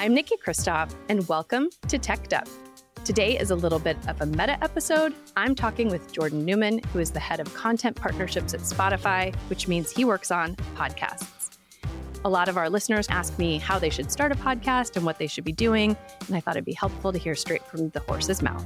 I'm Nikki Kristof, and welcome to Teched Up. Today is a little bit of a meta episode. I'm talking with Jordan Newman, who is the head of content partnerships at Spotify, which means he works on podcasts. A lot of our listeners ask me how they should start a podcast and what they should be doing, and I thought it'd be helpful to hear straight from the horse's mouth.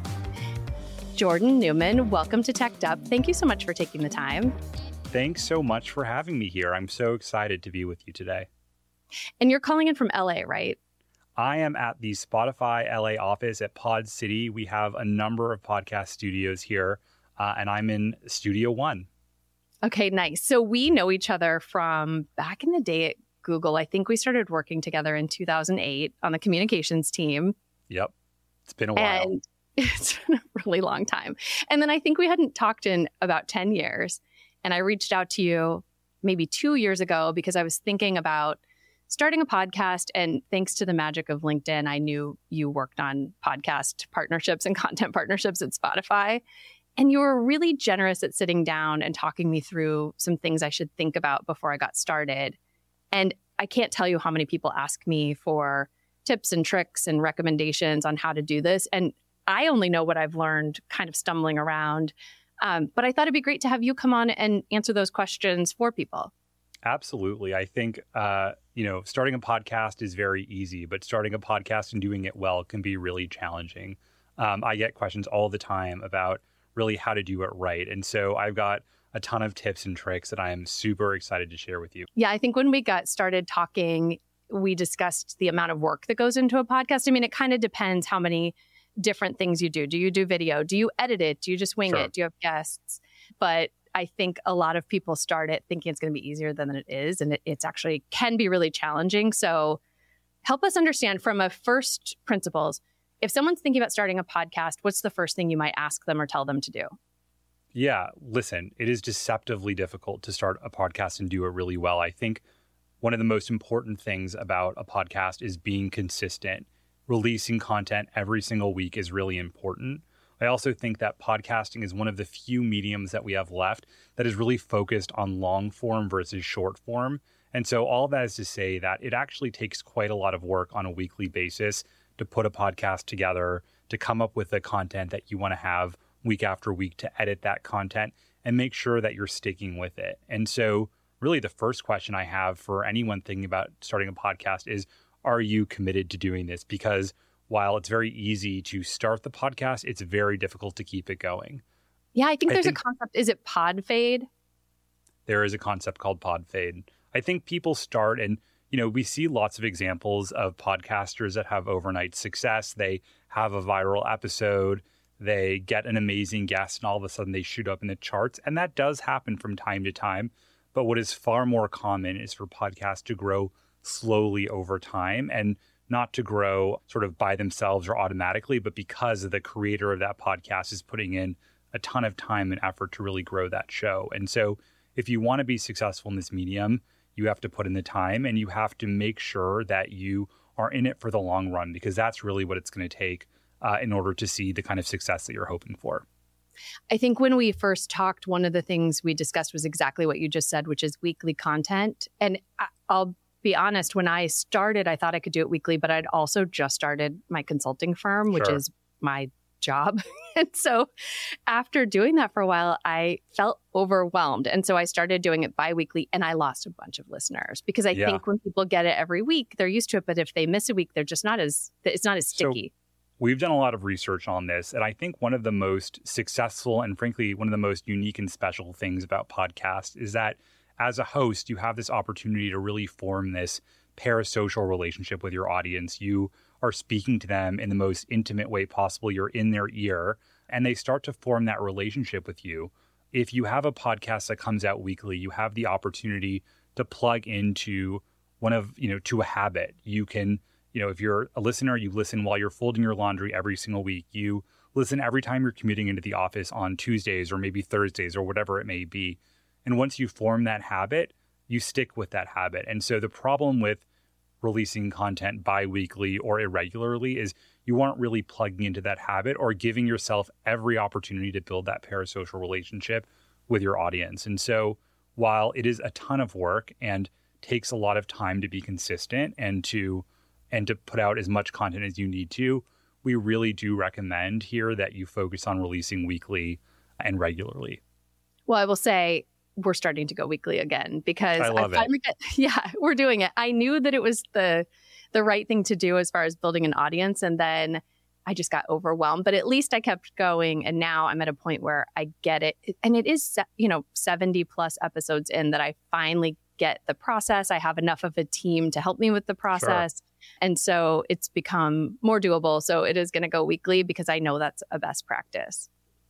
Jordan Newman, welcome to Teched Up. Thank you so much for taking the time. Thanks so much for having me here. I'm so excited to be with you today. And you're calling in from LA, right? I am at the Spotify LA office at Pod City. We have a number of podcast studios here, and I'm in Studio One. Okay, nice. So we know each other from back in the day at Google. I think we started working together in 2008 on the communications team. Yep. It's been a while. And it's been a really long time. And then I think we hadn't talked in about 10 years. And I reached out to you maybe 2 years ago because I was thinking about starting a podcast. And thanks to the magic of LinkedIn, I knew you worked on podcast partnerships and content partnerships at Spotify. And you were really generous at sitting down and talking me through some things I should think about before I got started. And I can't tell you how many people ask me for tips and tricks and recommendations on how to do this. And I only know what I've learned kind of stumbling around. But I thought it'd be great to have you come on and answer those questions for people. Absolutely. I think, starting a podcast is very easy, but starting a podcast and doing it well can be really challenging. I get questions all the time about really how to do it right. And so I've got a ton of tips and tricks that I am super excited to share with you. Yeah, I think when we got started talking, we discussed the amount of work that goes into a podcast. I mean, it kind of depends how many different things you do. Do you do video? Do you edit it? Do you just wing it? Do you have guests? But I think a lot of people start it thinking it's going to be easier than it is. And it's actually can be really challenging. So help us understand from a first principles, if someone's thinking about starting a podcast, what's the first thing you might ask them or tell them to do? Yeah, listen, it is deceptively difficult to start a podcast and do it really well. I think one of the most important things about a podcast is being consistent. Releasing content every single week is really important. I also think that podcasting is one of the few mediums that we have left that is really focused on long form versus short form. And so all that is to say that it actually takes quite a lot of work on a weekly basis to put a podcast together, to come up with the content that you want to have week after week, to edit that content and make sure that you're sticking with it. And so really the first question I have for anyone thinking about starting a podcast is, are you committed to doing this? Because while it's very easy to start the podcast, it's very difficult to keep it going. Yeah, I think there's a concept. Is it pod fade? There is a concept called pod fade. I think people start and, we see lots of examples of podcasters that have overnight success. They have a viral episode, they get an amazing guest, and all of a sudden they shoot up in the charts. And that does happen from time to time. But what is far more common is for podcasts to grow slowly over time and not to grow sort of by themselves or automatically, but because the creator of that podcast is putting in a ton of time and effort to really grow that show. And so if you want to be successful in this medium, you have to put in the time and you have to make sure that you are in it for the long run, because that's really what it's going to take in order to see the kind of success that you're hoping for. I think when we first talked, one of the things we discussed was exactly what you just said, which is weekly content. And I'll be honest, when I started, I thought I could do it weekly, but I'd also just started my consulting firm, which is my job. And so after doing that for a while, I felt overwhelmed. And so I started doing it biweekly and I lost a bunch of listeners because I think when people get it every week, they're used to it. But if they miss a week, they're just it's not as sticky. So we've done a lot of research on this. And I think one of the most successful and frankly, one of the most unique and special things about podcasts is that as a host, you have this opportunity to really form this parasocial relationship with your audience. You are speaking to them in the most intimate way possible. You're in their ear, and they start to form that relationship with you. If you have a podcast that comes out weekly, you have the opportunity to plug into to a habit. You can, if you're a listener, you listen while you're folding your laundry every single week. You listen every time you're commuting into the office on Tuesdays or maybe Thursdays or whatever it may be. And once you form that habit, you stick with that habit. And so the problem with releasing content bi-weekly or irregularly is you aren't really plugging into that habit or giving yourself every opportunity to build that parasocial relationship with your audience. And so while it is a ton of work and takes a lot of time to be consistent and to and to put out as much content as you need to, we really do recommend here that you focus on releasing weekly and regularly. Well, I will say we're starting to go weekly again because I love it. Yeah, we're doing it. I knew that it was the right thing to do as far as building an audience. And then I just got overwhelmed, but at least I kept going. And now I'm at a point where I get it. And it is, 70 plus episodes in that I finally get the process. I have enough of a team to help me with the process. Sure. And so it's become more doable. So it is going to go weekly because I know that's a best practice.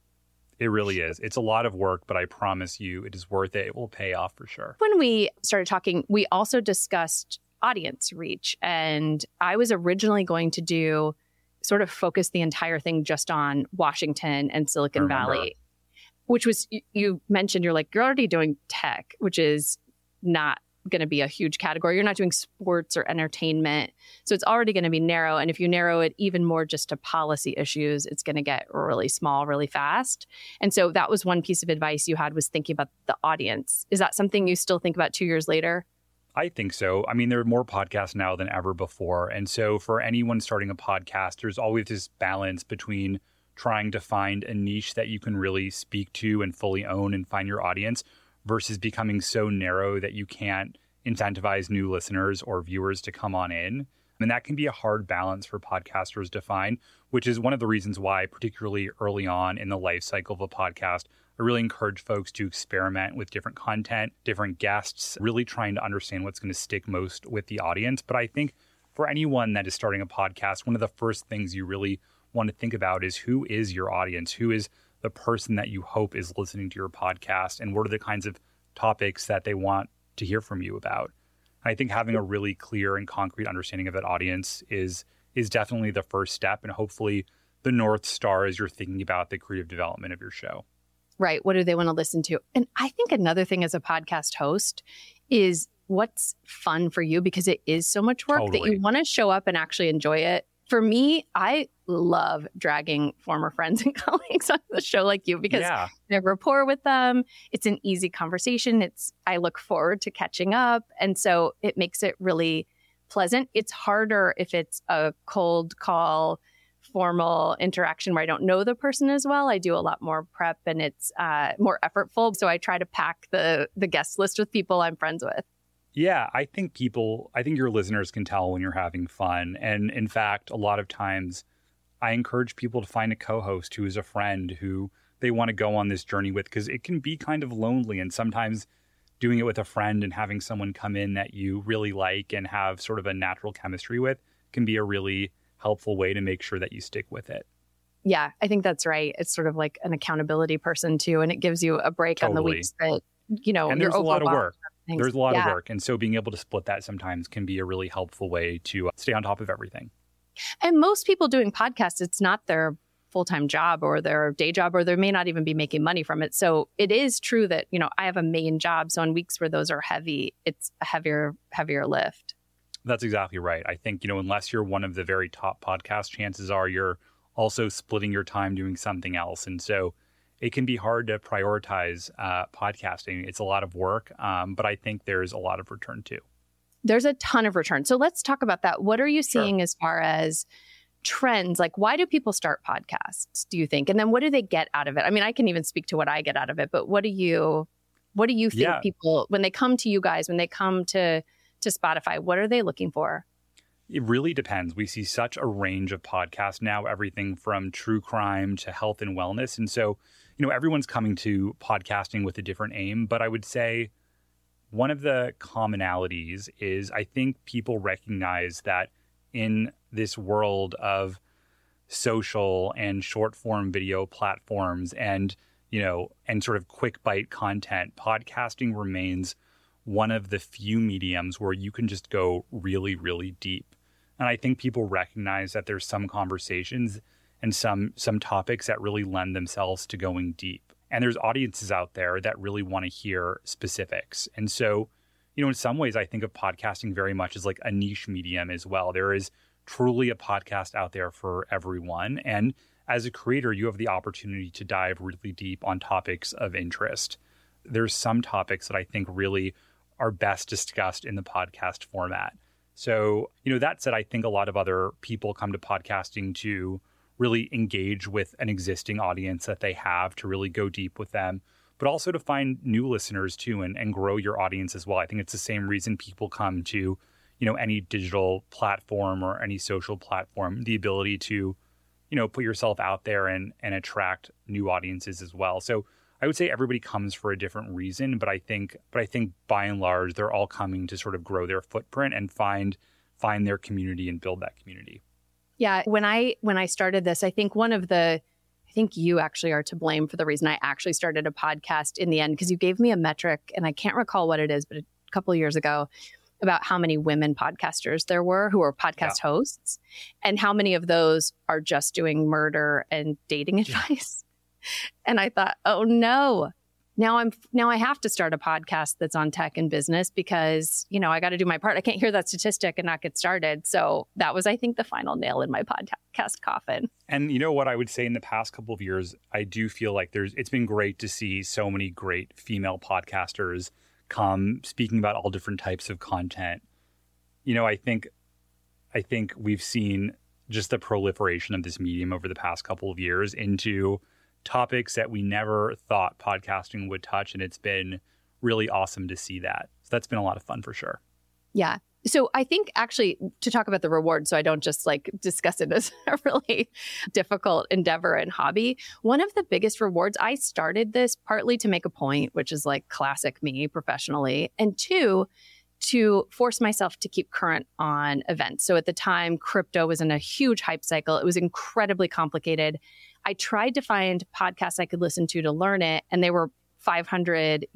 It really is. It's a lot of work, but I promise you it is worth it. It will pay off for sure. When we started talking, we also discussed audience reach. And I was originally going to sort of focus the entire thing just on Washington and Silicon Valley, which was, you mentioned, you're already doing tech, which is not going to be a huge category. You're not doing sports or entertainment. So it's already going to be narrow. And if you narrow it even more just to policy issues, it's going to get really small, really fast. And so that was one piece of advice you had, was thinking about the audience. Is that something you still think about 2 years later? I think so. I mean, there are more podcasts now than ever before. And so for anyone starting a podcast, there's always this balance between trying to find a niche that you can really speak to and fully own and find your audience, versus becoming so narrow that you can't incentivize new listeners or viewers to come on in. And that can be a hard balance for podcasters to find, which is one of the reasons why, particularly early on in the life cycle of a podcast, I really encourage folks to experiment with different content, different guests, really trying to understand what's going to stick most with the audience. But I think for anyone that is starting a podcast, one of the first things you really want to think about is, who is your audience? Who is the person that you hope is listening to your podcast, and what are the kinds of topics that they want to hear from you about? And I think having a really clear and concrete understanding of that audience is definitely the first step, and hopefully the North Star as you're thinking about the creative development of your show. Right. What do they want to listen to? And I think another thing as a podcast host is what's fun for you, because it is so much work that you want to show up and actually enjoy it. For me, I love dragging former friends and colleagues on the show like you, because I have rapport with them. It's an easy conversation. I look forward to catching up. And so it makes it really pleasant. It's harder if it's a cold call, formal interaction where I don't know the person as well. I do a lot more prep and it's more effortful. So I try to pack the guest list with people I'm friends with. Yeah, I think your listeners can tell when you're having fun. And in fact, a lot of times I encourage people to find a co-host who is a friend who they want to go on this journey with, because it can be kind of lonely. And sometimes doing it with a friend and having someone come in that you really like and have sort of a natural chemistry with can be a really helpful way to make sure that you stick with it. Yeah, I think that's right. It's sort of like an accountability person too. And it gives you a break on the weeks that, and there's a lot of work. Things. There's a lot of work. And so being able to split that sometimes can be a really helpful way to stay on top of everything. And most people doing podcasts, it's not their full-time job or their day job, or they may not even be making money from it. So it is true that, I have a main job. So on weeks where those are heavy, it's a heavier lift. That's exactly right. I think, unless you're one of the very top podcasts, chances are you're also splitting your time doing something else. And so it can be hard to prioritize podcasting. It's a lot of work, but I think there's a lot of return too. There's a ton of return. So let's talk about that. What are you seeing as far as trends? Like, why do people start podcasts, do you think? And then what do they get out of it? I mean, I can even speak to what I get out of it, but what do you think people, when they come to you guys, when they come to Spotify, what are they looking for? It really depends. We see such a range of podcasts now, everything from true crime to health and wellness. And so, everyone's coming to podcasting with a different aim. But I would say one of the commonalities is, I think people recognize that in this world of social and short form video platforms and sort of quick bite content, podcasting remains one of the few mediums where you can just go really, really deep. And I think people recognize that there's some conversations and some topics that really lend themselves to going deep. And there's audiences out there that really want to hear specifics. And so, in some ways, I think of podcasting very much as like a niche medium as well. There is truly a podcast out there for everyone. And as a creator, you have the opportunity to dive really deep on topics of interest. There's some topics that I think really are best discussed in the podcast format. So, that said, I think a lot of other people come to podcasting to really engage with an existing audience that they have, to really go deep with them, but also to find new listeners too, and grow your audience as well. I think it's the same reason people come to, any digital platform or any social platform, the ability to, put yourself out there and attract new audiences as well. So I would say everybody comes for a different reason, but I think by and large, they're all coming to sort of grow their footprint and find their community and build that community. Yeah. When I started this, I think you actually are to blame for the reason I actually started a podcast in the end, because you gave me a metric, and I can't recall what it is, but a couple of years ago, about how many women podcasters there were who are podcast hosts, and how many of those are just doing murder and dating advice. And I thought, oh no, now I have to start a podcast that's on tech and business, because, I got to do my part. I can't hear that statistic and not get started. So that was, I think, the final nail in my podcast coffin. And you know what I would say, in the past couple of years, I do feel like it's been great to see so many great female podcasters come speaking about all different types of content. I think we've seen just the proliferation of this medium over the past couple of years into topics that we never thought podcasting would touch. And it's been really awesome to see that. So that's been a lot of fun for sure. Yeah. So I think actually, to talk about the reward, so I don't just discuss it as a really difficult endeavor and hobby. One of the biggest rewards, I started this partly to make a point, which is classic me professionally, and two, to force myself to keep current on events. So at the time, crypto was in a huge hype cycle. It was incredibly complicated. I tried to find podcasts I could listen to learn it, and they were 500,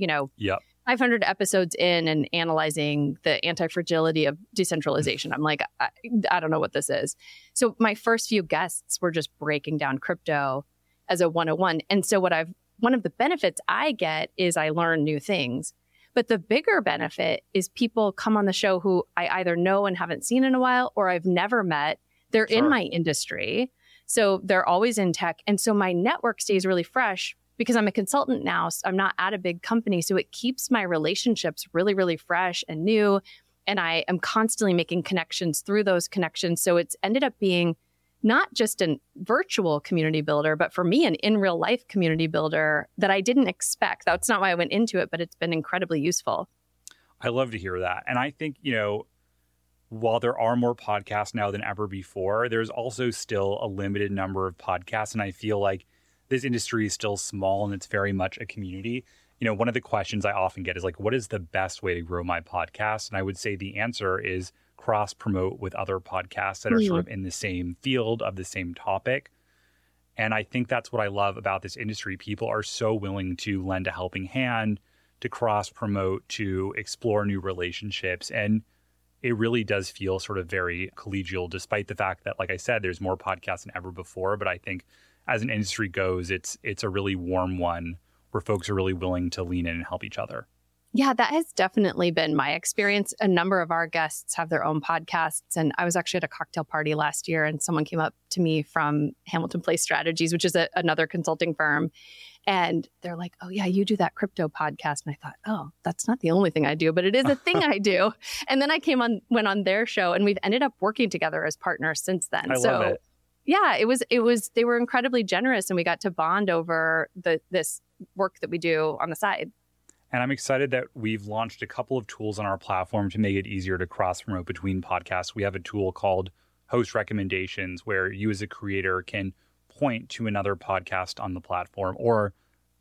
500 episodes in and analyzing the anti-fragility of decentralization. I'm like, I don't know what this is. So my first few guests were just breaking down crypto as a 101. And so one of the benefits I get is I learn new things. But the bigger benefit is people come on the show who I either know and haven't seen in a while, or I've never met. They're in my industry. So they're always in tech. And so my network stays really fresh, because I'm a consultant now. So I'm not at a big company. So it keeps my relationships really, really fresh and new. And I am constantly making connections through those connections. So it's ended up being not just a virtual community builder, but for me, an in real life community builder that I didn't expect. That's not why I went into it, but it's been incredibly useful. I love to hear that. And I think, while there are more podcasts now than ever before, there's also still a limited number of podcasts. And I feel like this industry is still small, and it's very much a community. One of the questions I often get is what is the best way to grow my podcast? And I would say the answer is cross promote with other podcasts that are sort of in the same field of the same topic. And I think that's what I love about this industry. People are so willing to lend a helping hand, to cross promote, to explore new relationships. And it really does feel sort of very collegial, despite the fact that, like I said, there's more podcasts than ever before. But I think as an industry goes, it's a really warm one where folks are really willing to lean in and help each other. Yeah, that has definitely been my experience. A number of our guests have their own podcasts. And I was actually at a cocktail party last year, and someone came up to me from Hamilton Place Strategies, which is another consulting firm. And they're like, oh, yeah, you do that crypto podcast. And I thought, oh, that's not the only thing I do, but it is a thing I do. And then I went on their show, and we've ended up working together as partners since then. I love it. Yeah, they were incredibly generous, and we got to bond over this work that we do on the side. And I'm excited that we've launched a couple of tools on our platform to make it easier to cross promote between podcasts. We have a tool called Host Recommendations, where you as a creator can point to another podcast on the platform, or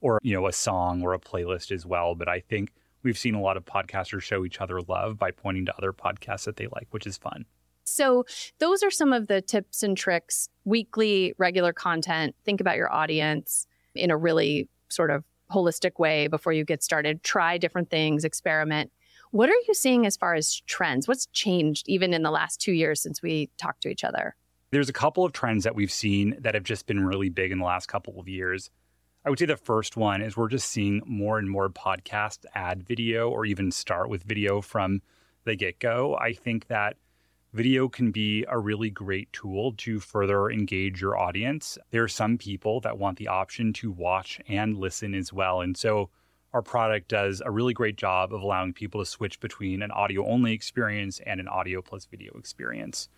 a song or a playlist as well. But I think we've seen a lot of podcasters show each other love by pointing to other podcasts that they like, which is fun. So those are some of the tips and tricks. Weekly, regular content. Think about your audience in a really sort of holistic way before you get started. Try different things, experiment. What are you seeing as far as trends? What's changed even in the last 2 years since we talked to each other? There's a couple of trends that we've seen that have just been really big in the last couple of years. I would say the first one is we're just seeing more and more podcasts add video, or even start with video from the get-go. I think that video can be a really great tool to further engage your audience. There are some people that want the option to watch and listen as well. And so our product does a really great job of allowing people to switch between an audio-only experience and an audio plus video experience.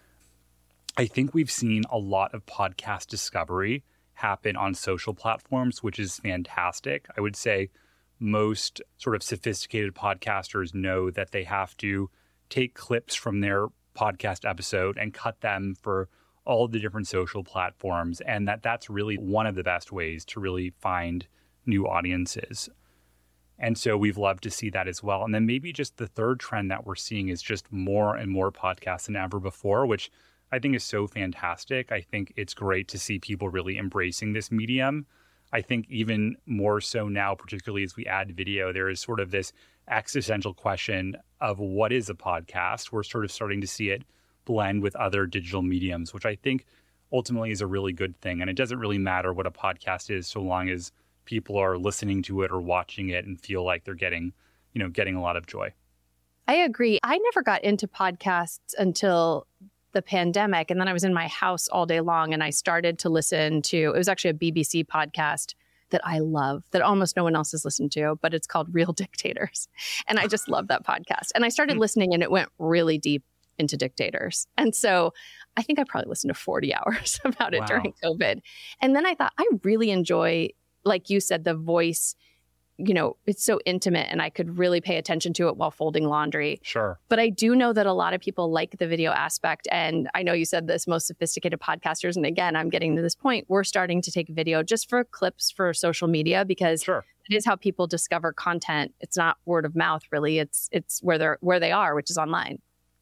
I think we've seen a lot of podcast discovery happen on social platforms, which is fantastic. I would say most sort of sophisticated podcasters know that they have to take clips from their podcast episode and cut them for all the different social platforms, and that's really one of the best ways to really find new audiences. And so we've loved to see that as well. And then maybe just the third trend that we're seeing is just more and more podcasts than ever before, which I think is so fantastic. I think it's great to see people really embracing this medium. I think even more so now, particularly as we add video, there is sort of this existential question of what is a podcast. We're sort of starting to see it blend with other digital mediums, which I think ultimately is a really good thing. And it doesn't really matter what a podcast is so long as people are listening to it or watching it and feel like they're getting a lot of joy. I agree. I never got into podcasts until the pandemic. And then I was in my house all day long and I started to listen to, it was actually a BBC podcast that I love, that almost no one else has listened to, but it's called Real Dictators. And I just love that podcast. And I started listening and it went really deep into dictators. And so I think I probably listened to 40 hours about it during COVID. And then I thought, I really enjoy, like you said, the voice, it's so intimate and I could really pay attention to it while folding laundry. Sure. But I do know that a lot of people like the video aspect. And I know you said this, most sophisticated podcasters. And again, I'm getting to this point, we're starting to take video just for clips for social media because Sure. It is how people discover content. It's not word of mouth, really. It's where they are, which is online.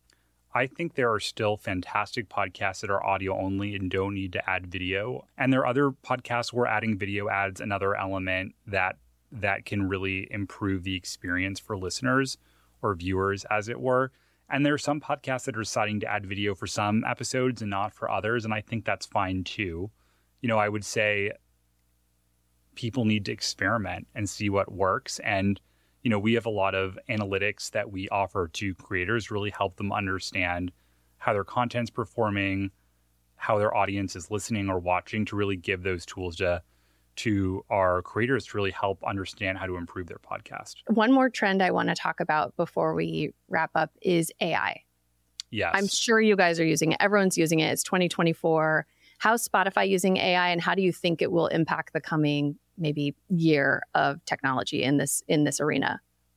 I think there are still fantastic podcasts that are audio only and don't need to add video. And there are other podcasts where adding video adds another element that can really improve the experience for listeners or viewers, as it were. And there are some podcasts that are deciding to add video for some episodes and not for others. And I think that's fine too. I would say people need to experiment and see what works. And we have a lot of analytics that we offer to creators, really help them understand how their content's performing, how their audience is listening or watching, to really give those tools to our creators to really help understand how to improve their podcast. One more trend I want to talk about before we wrap up is AI. Yes. I'm sure you guys are using it. Everyone's using it. It's 2024. How's Spotify using AI and how do you think it will impact the coming maybe year of technology in this arena?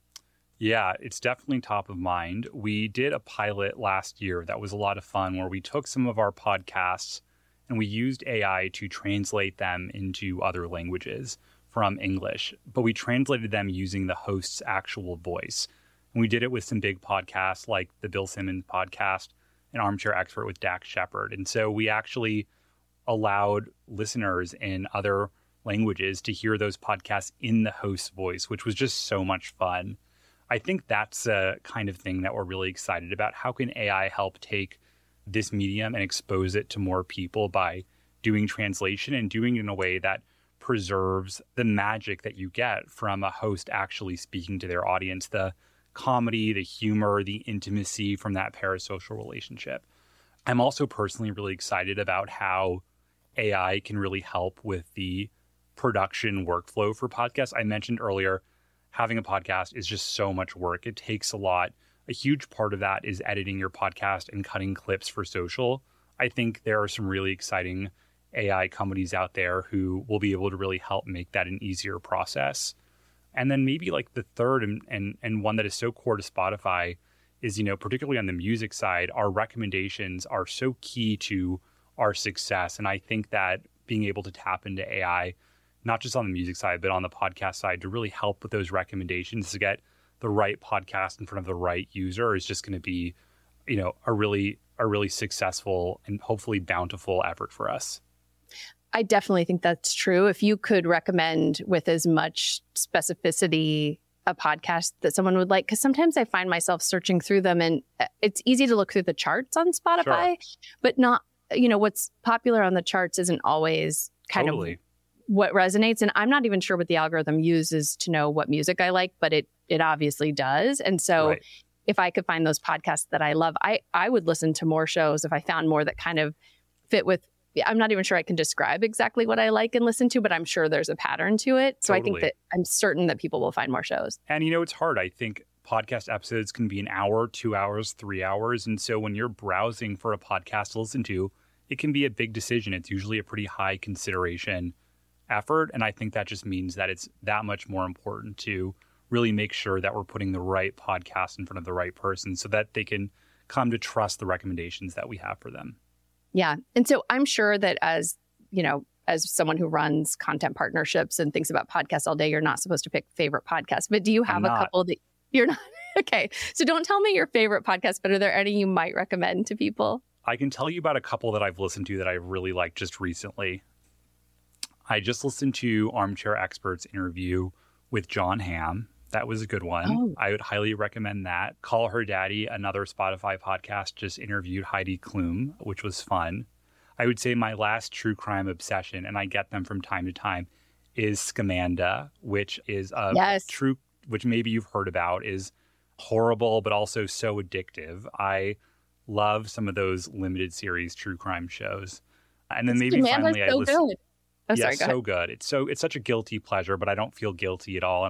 Yeah, it's definitely top of mind. We did a pilot last year that was a lot of fun where we took some of our podcasts and we used AI to translate them into other languages from English, but we translated them using the host's actual voice. And we did it with some big podcasts like the Bill Simmons podcast and Armchair Expert with Dax Shepard. And so we actually allowed listeners in other languages to hear those podcasts in the host's voice, which was just so much fun. I think that's a kind of thing that we're really excited about. How can AI help take this medium and expose it to more people by doing translation and doing it in a way that preserves the magic that you get from a host actually speaking to their audience, the comedy, the humor, the intimacy from that parasocial relationship. I'm also personally really excited about how AI can really help with the production workflow for podcasts. I mentioned earlier, having a podcast is just so much work. It takes a lot. A huge part of that is editing your podcast and cutting clips for social. I think there are some really exciting AI companies out there who will be able to really help make that an easier process. And then maybe like the third and one that is so core to Spotify is, particularly on the music side, our recommendations are so key to our success. And I think that being able to tap into AI, not just on the music side, but on the podcast side, to really help with those recommendations to get the right podcast in front of the right user is just going to be, a really successful and hopefully bountiful effort for us. I definitely think that's true. If you could recommend with as much specificity a podcast that someone would like, because sometimes I find myself searching through them and it's easy to look through the charts on Spotify, but not, what's popular on the charts isn't always kind of what resonates. And I'm not even sure what the algorithm uses to know what music I like, but it obviously does. And so if I could find those podcasts that I love, I would listen to more shows if I found more that kind of fit with I'm not even sure I can describe exactly what I like and listen to, but I'm sure there's a pattern to it. So Totally. I think that I'm certain that people will find more shows. And it's hard. I think podcast episodes can be an hour, 2 hours, 3 hours. And so when you're browsing for a podcast to listen to, it can be a big decision. It's usually a pretty high consideration effort. And I think that just means that it's that much more important to really make sure that we're putting the right podcast in front of the right person so that they can come to trust the recommendations that we have for them. Yeah. And so I'm sure that as someone who runs content partnerships and thinks about podcasts all day, you're not supposed to pick favorite podcasts. But do you have a couple that you're not? Okay. So don't tell me your favorite podcast, but are there any you might recommend to people? I can tell you about a couple that I've listened to that I really liked just recently. I just listened to Armchair Expert's interview with Jon Hamm. That was a good one. Oh. I would highly recommend that. Call Her Daddy, another Spotify podcast, just interviewed Heidi Klum, which was fun. I would say my last true crime obsession, and I get them from time to time, is Scamanda, which is which maybe you've heard about, is horrible, but also so addictive. I love some of those limited series true crime shows. And then maybe finally I listened. Good. Oh, sorry, go so good. It's such a guilty pleasure, but I don't feel guilty at all. And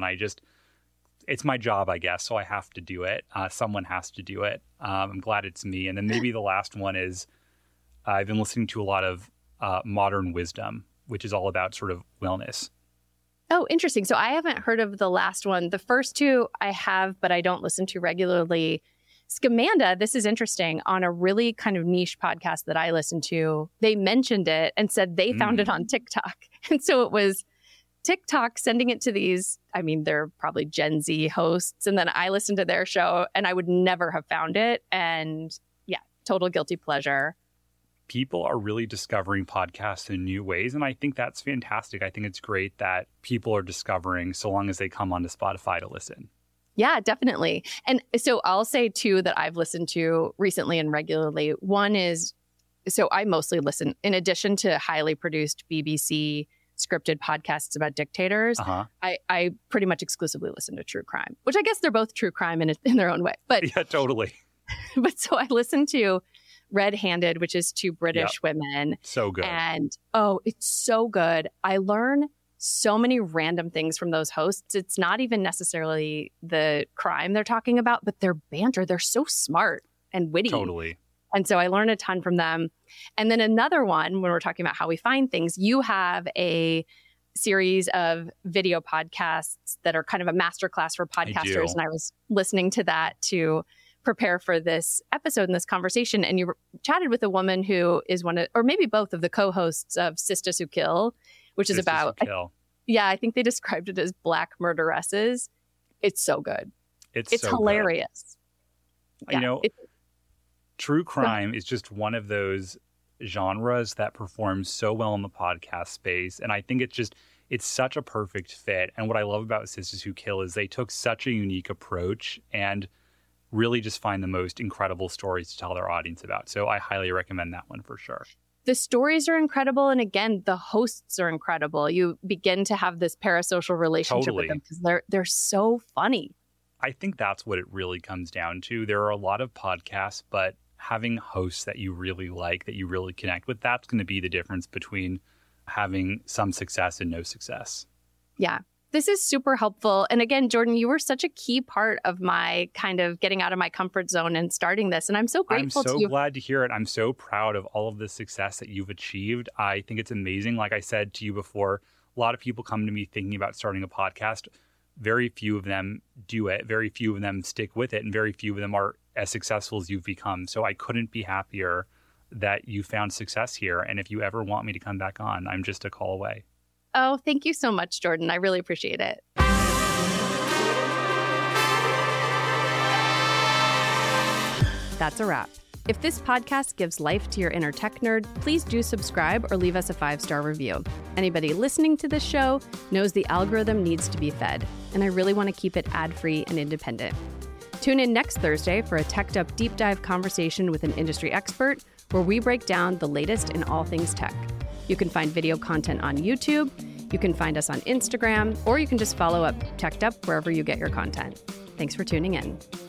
it's my job, I guess. So I have to do it. Someone has to do it. I'm glad it's me. And then maybe the last one is I've been listening to a lot of Modern Wisdom, which is all about sort of wellness. Oh, interesting. So I haven't heard of the last one. The first two I have, but I don't listen to regularly. Scamanda, this is interesting, on a really kind of niche podcast that I listen to, they mentioned it and said they found it on TikTok. And so it was TikTok sending it to these, they're probably Gen Z hosts. And then I listened to their show and I would never have found it. And yeah, total guilty pleasure. People are really discovering podcasts in new ways. And I think that's fantastic. I think it's great that people are discovering so long as they come onto Spotify to listen. Yeah, definitely. And so I'll say two that I've listened to recently and regularly. One is, so I mostly listen, in addition to highly produced BBC scripted podcasts about dictators, I pretty much exclusively listen to true crime, which I guess they're both true crime in their own way. But yeah, totally. But so I listen to Red Handed, which is two British women. So good. And it's so good. I learn so many random things from those hosts. It's not even necessarily the crime they're talking about, but their banter. They're so smart and witty. Totally. And so I learned a ton from them. And then another one, when we're talking about how we find things, you have a series of video podcasts that are kind of a masterclass for podcasters. And I was listening to that to prepare for this episode and this conversation. And you chatted with a woman who is one of, or maybe both of the co-hosts of Sisters Who Kill, which is about, I think they described it as Black murderesses. It's so good. It's so hilarious. Good. Yeah, true crime is just one of those genres that performs so well in the podcast space. And I think it's such a perfect fit. And what I love about Sisters Who Kill is they took such a unique approach and really just find the most incredible stories to tell their audience about. So I highly recommend that one for sure. The stories are incredible. And again, the hosts are incredible. You begin to have this parasocial relationship with them because they're so funny. I think that's what it really comes down to. There are a lot of podcasts, but having hosts that you really like, that you really connect with, that's going to be the difference between having some success and no success. Yeah. This is super helpful. And again, Jordan, you were such a key part of my kind of getting out of my comfort zone and starting this. And I'm so grateful to you. I'm so glad to hear it. I'm so proud of all of the success that you've achieved. I think it's amazing. Like I said to you before, a lot of people come to me thinking about starting a podcast. Very few of them do it. Very few of them stick with it. And very few of them are as successful as you've become. So I couldn't be happier that you found success here. And if you ever want me to come back on, I'm just a call away. Oh, thank you so much, Jordan. I really appreciate it. That's a wrap. If this podcast gives life to your inner tech nerd, please do subscribe or leave us a 5-star review. Anybody listening to this show knows the algorithm needs to be fed, and I really want to keep it ad-free and independent. Tune in next Thursday for a Teched Up deep dive conversation with an industry expert where we break down the latest in all things tech. You can find video content on YouTube, you can find us on Instagram, or you can just follow up Teched Up wherever you get your content. Thanks for tuning in.